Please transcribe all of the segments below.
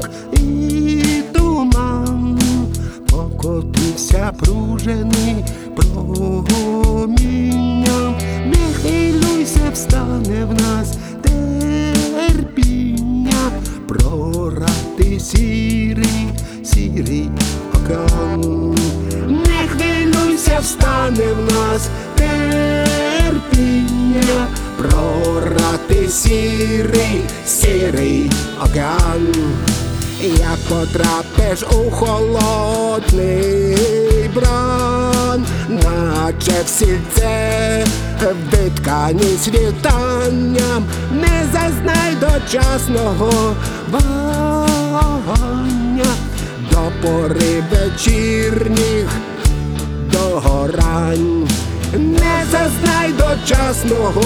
смуток і туман, покотився пружений промінням. Не хвилюйся, встане в нас терпіння, прорати сірий, сірий океан. Не хвилюйся, встане в нас терпіння, прорати сірий, сірий океан. Як потрапиш у холодний бран, наче в сільце виткані світанням, не зазнай дочасного вагання до пори вечірніх догорань. Не зазнай дочасного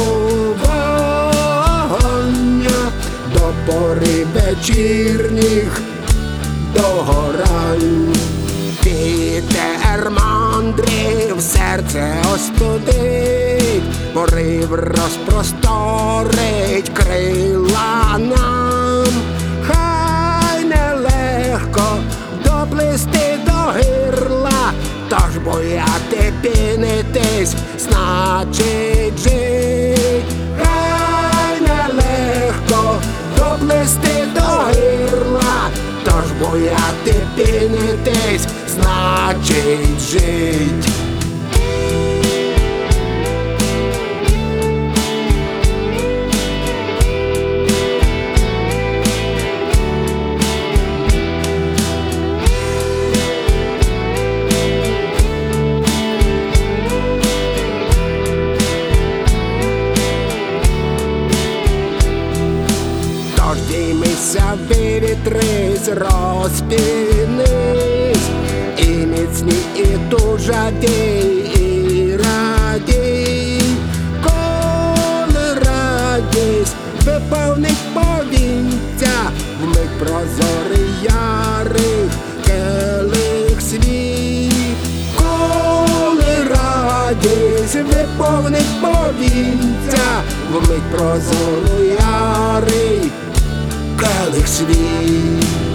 вагання до пори вечірніх догорань. Вітер мандрів серце остудить, порив розпросторить крила нам. Хай нелегко доплисти до гирла, тож бояти пінитись значить жить. Хай нелегко доплисти до гирла, тож бояти пінитись значить жить. Діймися, вивітрись, розпінись, і міцні, і тужаді, і радій. Коли радість виповнить повінця, вмить прозорий ярий келих свій. Коли радість виповнить повінця, вмить прозорий ярий келих свій.